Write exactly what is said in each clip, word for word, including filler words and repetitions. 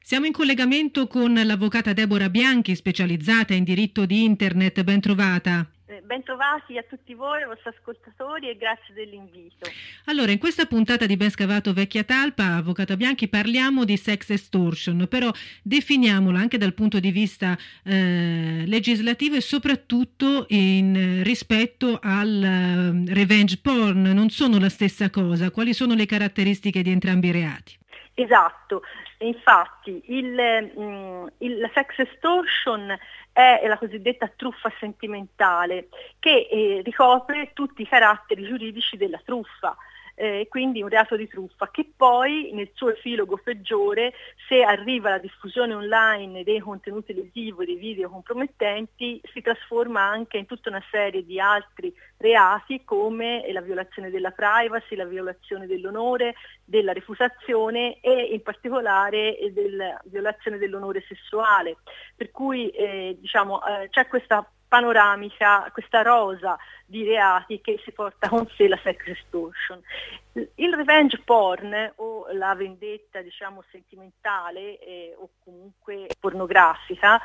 Siamo in collegamento con l'avvocata Deborah Bianchi, specializzata in diritto di internet. Ben trovata. Eh, ben trovati a tutti voi, ai vostri ascoltatori, e grazie dell'invito. Allora, in questa puntata di Ben Scavato Vecchia Talpa, avvocata Bianchi, parliamo di sex extortion, però definiamola anche dal punto di vista eh, legislativo e soprattutto in rispetto al uh, revenge porn. Non sono la stessa cosa. Quali sono le caratteristiche di entrambi i reati? Esatto, infatti il, mh, il, la sex extortion è la cosiddetta truffa sentimentale che eh, ricopre tutti i caratteri giuridici della truffa. Eh, quindi un reato di truffa che poi nel suo epilogo peggiore, se arriva alla diffusione online dei contenuti lesivi, dei video compromettenti, si trasforma anche in tutta una serie di altri reati come la violazione della privacy, la violazione dell'onore, della reputazione e in particolare della violazione dell'onore sessuale. Per cui eh, diciamo, eh, c'è questa panoramica, questa rosa di reati che si porta con sé la sex extortion. Il revenge porn o la vendetta, diciamo, sentimentale eh, o comunque pornografica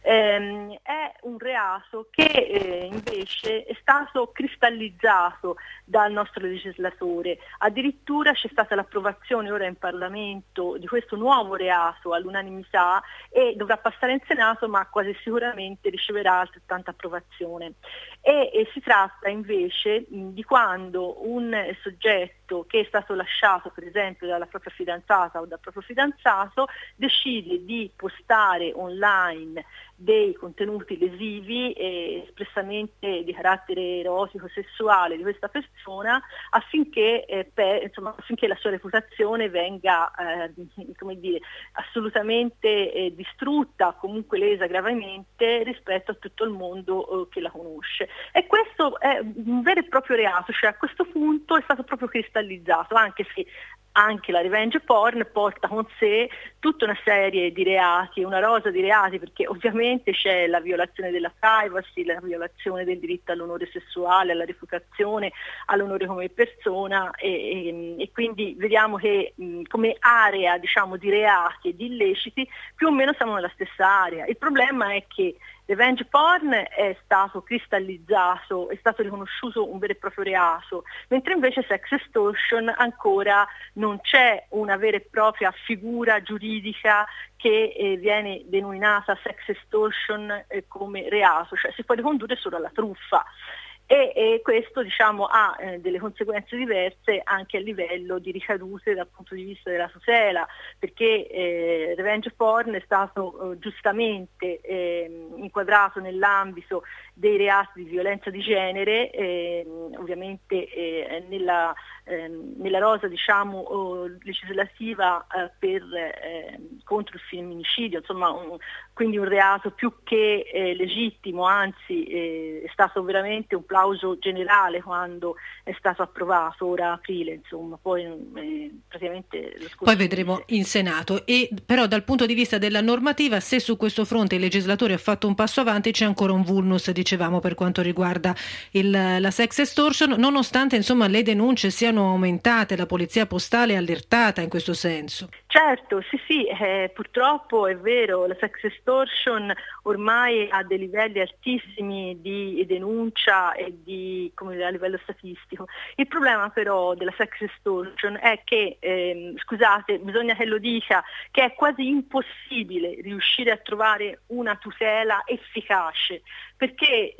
ehm, è un reato che eh, invece è stato cristallizzato dal nostro legislatore. Addirittura c'è stata l'approvazione ora in Parlamento di questo nuovo reato all'unanimità e dovrà passare in Senato, ma quasi sicuramente riceverà altrettanta approvazione. E, e si tratta invece mh, di quando un eh, soggetto che è stato lasciato per esempio dalla propria fidanzata o dal proprio fidanzato decide di postare online dei contenuti lesivi e espressamente di carattere erotico sessuale di questa persona affinché, eh, per, insomma, affinché la sua reputazione venga eh, come dire, assolutamente eh, distrutta, comunque lesa gravemente rispetto a tutto il mondo eh, che la conosce. E questo è un vero e proprio reato, cioè a questo punto è stato proprio cristallizzato, anche se anche la revenge porn porta con sé tutta una serie di reati, una rosa di reati, perché ovviamente c'è la violazione della privacy, la violazione del diritto all'onore sessuale, alla reputazione, all'onore come persona e, e, e quindi vediamo che mh, come area, diciamo, di reati e di illeciti più o meno siamo nella stessa area. Il problema è che revenge porn è stato cristallizzato, è stato riconosciuto un vero e proprio reato, mentre invece sex extortion ancora non c'è una vera e propria figura giuridica che eh, viene denominata sex extortion eh, come reato, cioè si può ricondurre solo alla truffa. E, e questo diciamo, ha eh, delle conseguenze diverse anche a livello di ricadute dal punto di vista della tutela, perché eh, revenge porn è stato eh, giustamente eh, inquadrato nell'ambito dei reati di violenza di genere, eh, ovviamente eh, nella, eh, nella rosa diciamo, oh, legislativa eh, per, eh, contro il femminicidio, insomma un, quindi un reato più che eh, legittimo, anzi eh, è stato veramente un plauso generale quando è stato approvato ora a aprile, insomma, poi eh, praticamente lo scorso Poi vedremo mese. in Senato. E però dal punto di vista della normativa, se su questo fronte il legislatore ha fatto un passo avanti, c'è ancora un vulnus, dicevamo, per quanto riguarda il, la sex extortion, nonostante insomma le denunce siano aumentate, la polizia postale è allertata in questo senso. Certo, sì sì, eh, purtroppo è vero, la sex extortion ormai ha dei livelli altissimi di denuncia e di, come dire, a livello statistico. Il problema però della sex extortion è che, ehm, scusate, bisogna che lo dica, che è quasi impossibile riuscire a trovare una tutela efficace, perché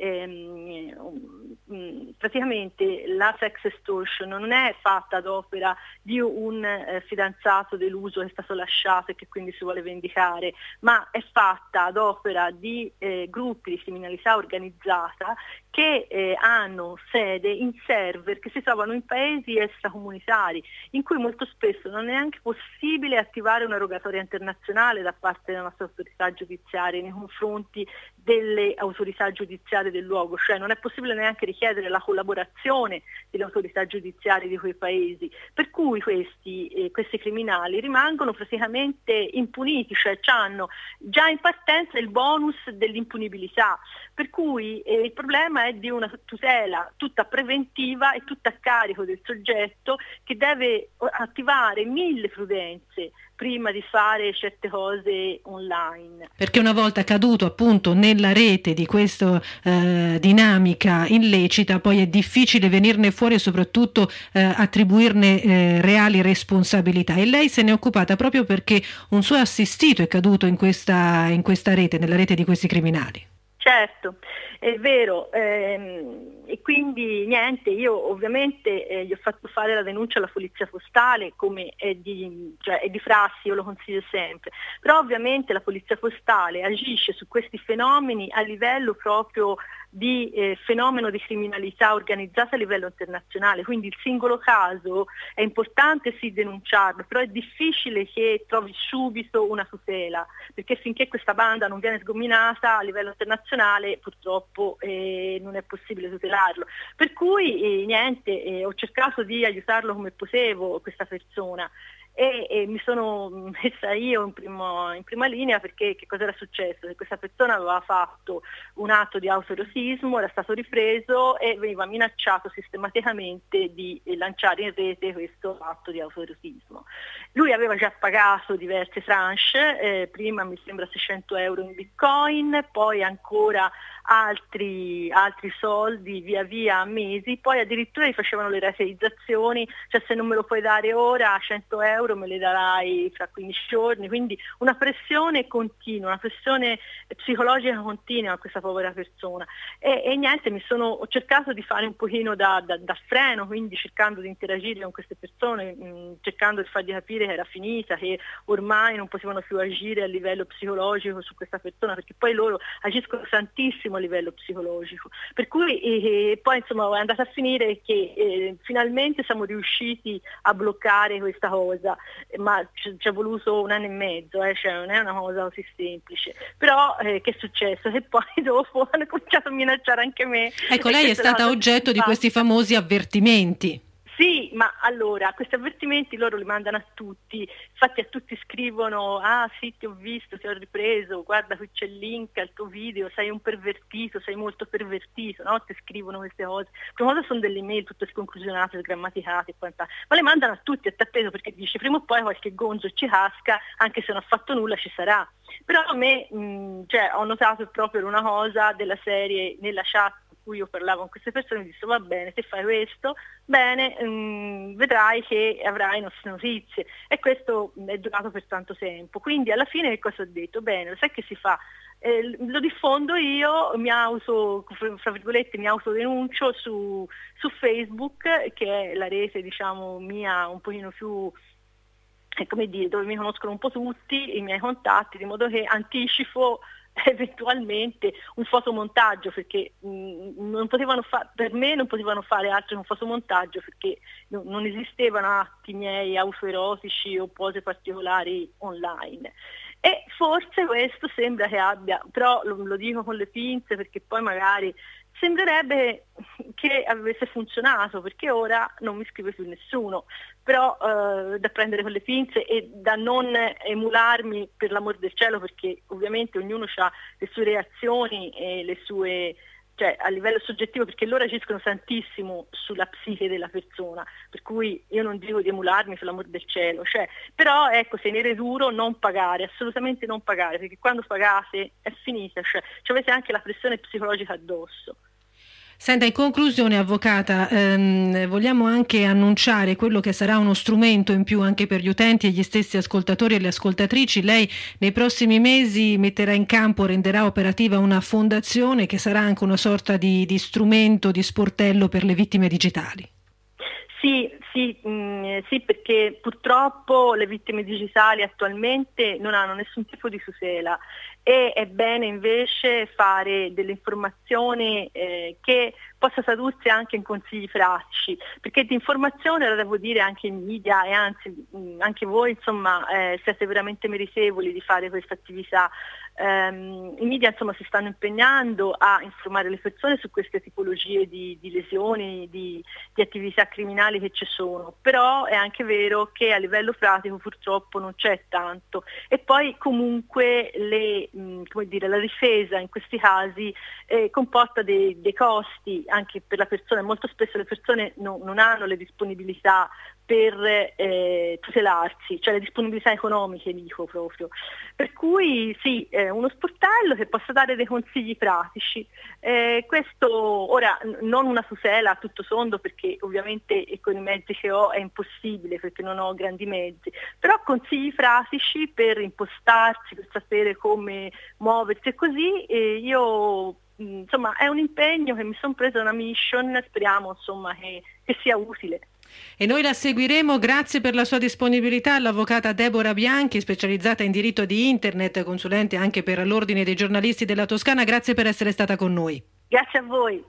ehm, praticamente la sex extortion non è fatta ad opera di un eh, fidanzato deluso che è stato lasciato e che quindi si vuole vendicare, ma è fatta ad opera di eh, gruppi di criminalità organizzata che eh, hanno sede in server che si trovano in paesi extracomunitari, in cui molto spesso non è neanche possibile attivare una rogatoria internazionale da parte della nostra autorità giudiziaria nei confronti delle autorità giudiziarie del luogo, cioè non è possibile neanche richiedere la collaborazione delle autorità giudiziarie di quei paesi, per cui questi, eh, questi criminali rimangono praticamente impuniti, cioè hanno già in partenza il bonus dell'impunibilità, per cui eh, il problema è di una tutela tutta preventiva e tutta a carico del soggetto che deve attivare mille prudenze prima di fare certe cose online. Perché una volta caduto appunto nella rete di questa eh, dinamica illecita, poi è difficile venirne fuori e soprattutto eh, attribuirne eh, reali responsabilità. E lei se ne è occupata proprio perché un suo assistito è caduto in questa, in questa rete, nella rete di questi criminali. Certo, è vero, ehm, e quindi niente, io ovviamente eh, gli ho fatto fare la denuncia alla polizia postale, come è di, cioè, è di prassi, io lo consiglio sempre, però ovviamente la polizia postale agisce su questi fenomeni a livello proprio di eh, fenomeno di criminalità organizzata a livello internazionale, quindi il singolo caso è importante sì denunciarlo, però è difficile che trovi subito una tutela, perché finché questa banda non viene sgominata a livello internazionale purtroppo eh, non è possibile tutelarlo. Per cui eh, niente, eh, ho cercato di aiutarlo come potevo questa persona. E, e mi sono messa io in, primo, in prima linea perché che cosa era successo? Che questa persona aveva fatto un atto di autoerotismo, era stato ripreso e veniva minacciato sistematicamente di lanciare in rete questo atto di autoerotismo. Lui aveva già pagato diverse tranche, eh, prima mi sembra seicento euro in bitcoin, poi ancora altri, altri soldi via via a mesi, poi addirittura gli facevano le rateizzazioni, cioè se non me lo puoi dare ora cento euro me le darai fra quindici giorni, quindi una pressione continua, una pressione psicologica continua a questa povera persona e, e niente, mi sono, ho cercato di fare un pochino da, da, da freno, quindi cercando di interagire con queste persone, mh, cercando di fargli capire che era finita, che ormai non potevano più agire a livello psicologico su questa persona, perché poi loro agiscono tantissimo a livello psicologico, per cui eh, poi insomma è andata a finire che eh, finalmente siamo riusciti a bloccare questa cosa, ma ci è voluto un anno e mezzo, eh, cioè non è una cosa così semplice, però eh, che è successo? Che poi dopo hanno cominciato a minacciare anche me. Ecco, lei è stata oggetto di questi famosi avvertimenti. Sì, ma allora, questi avvertimenti loro li mandano a tutti, infatti a tutti scrivono, ah sì ti ho visto, ti ho ripreso, guarda qui c'è il link al tuo video, sei un pervertito, sei molto pervertito, no? Ti scrivono queste cose, prima cosa sono delle email tutte sconclusionate, sgrammaticate e quant'altro, ma le mandano a tutti a tappeto perché dice prima o poi qualche gonzo ci casca, anche se non ha fatto nulla ci sarà. Però a me, mh, cioè, ho notato proprio una cosa della serie nella chat cui io parlavo con queste persone, mi disse va bene, se fai questo, bene, mh, vedrai che avrai nostre notizie e questo è durato per tanto tempo, quindi alla fine che cosa ho detto? Bene, lo sai che si fa? Eh, lo diffondo io, mi auto, fra virgolette, mi autodenuncio su, su Facebook, che è la rete diciamo mia un pochino più, come dire, dove mi conoscono un po' tutti i miei contatti, di modo che anticipo eventualmente un fotomontaggio, perché mh, non potevano fa- per me non potevano fare altro che un fotomontaggio, perché no, non esistevano atti miei autoerotici o pose particolari online. E forse questo sembra che abbia, però lo, lo dico con le pinze perché poi magari sembrerebbe che avesse funzionato, perché ora non mi scrive più nessuno, però eh, da prendere con le pinze e da non emularmi per l'amor del cielo, perché ovviamente ognuno ha le sue reazioni e le sue, cioè a livello soggettivo, perché loro agiscono tantissimo sulla psiche della persona, per cui io non dico di emularmi per l'amor del cielo, cioè, però ecco, tenere duro, non pagare, assolutamente non pagare, perché quando pagate è finita, cioè, cioè avete anche la pressione psicologica addosso. Senta, in conclusione, avvocata, ehm, vogliamo anche annunciare quello che sarà uno strumento in più anche per gli utenti e gli stessi ascoltatori e le ascoltatrici. Lei nei prossimi mesi metterà in campo, renderà operativa una fondazione che sarà anche una sorta di, di strumento, di sportello per le vittime digitali. Sì, sì, mh, sì, perché purtroppo le vittime digitali attualmente non hanno nessun tipo di tutela e è bene invece fare delle informazioni eh, che possa tradursi anche in consigli pratici, perché di informazione la devo dire anche i media e anzi mh, anche voi insomma eh, siete veramente meritevoli di fare questa attività. Um, i media insomma si stanno impegnando a informare le persone su queste tipologie di, di lesioni, di, di attività criminali che ci sono, però è anche vero che a livello pratico purtroppo non c'è tanto e poi comunque le, mh, come dire, la difesa in questi casi eh, comporta dei, dei costi anche per la persona, molto spesso le persone non, non hanno le disponibilità per eh, tutelarsi, cioè le disponibilità economiche dico proprio. Per cui sì, eh, uno sportello che possa dare dei consigli pratici. Eh, questo ora n- non una tutela a tutto tondo, perché ovviamente con i mezzi che ho è impossibile perché non ho grandi mezzi, però consigli pratici per impostarsi, per sapere come muoversi e così. E io insomma è un impegno che mi sono presa, una mission, speriamo insomma che, che sia utile. E noi la seguiremo. Grazie per la sua disponibilità, l'avvocata Deborah Bianchi, specializzata in diritto di internet, consulente anche per l'Ordine dei giornalisti della Toscana. Grazie per essere stata con noi. Grazie a voi.